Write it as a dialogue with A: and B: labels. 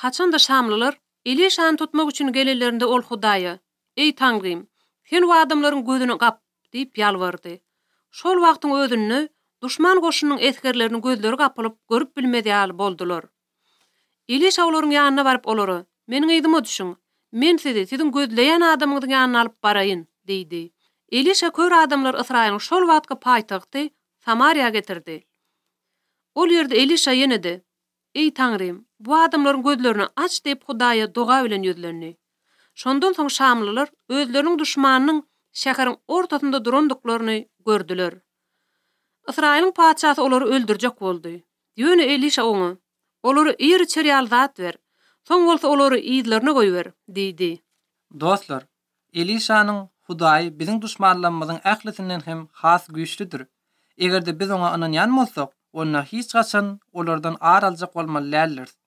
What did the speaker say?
A: Haçan da Şamlylar Elişany tutmak üçin gelellerinde ol Hudaýa, "Ey Taňrym, sen bu adamlaryň gözüni gap" diýip ýalvardy. Şol wagtyň özünde duşman goşunyň eskerleriniň gözleri gapalyp görüp bilmediýär boldular. Eliş olaryň ýanyna baryp olary, "Meniň eýdime düşüň. Men sizi siziň gözleýän adamyňyň ýanyna alyp baraýyn" diýdi. Elişa kör adamlar Israýlyň şol wagtky paýtagty Samariýa getirdi. Ol ýerde Elişa ýenedi, "Ey Taňrym, bu adamlaryň gözlerini aç" diýip Hudaýa doga bilen ýüzlendi. Şondan soň Şamlylar özleriniň duşmanynyň şäheriň ortasynda durandyklaryny gördüler. Israýlyň paçasy olary öldürjek boldy. Ýöne Elişa oňa, "Olary ýeri içeri aldat ber. Soň bolsa olary ýyzlaryna goýber" diýdi.
B: Dostlar, Elişanyň Hudaý biziň duşmanlarymyzyň ählisinden hem has güýçlüdir. Egerde biz oňa ynanýan bolsak, onda hiç gaçan olardan araljak bolmaly däldir.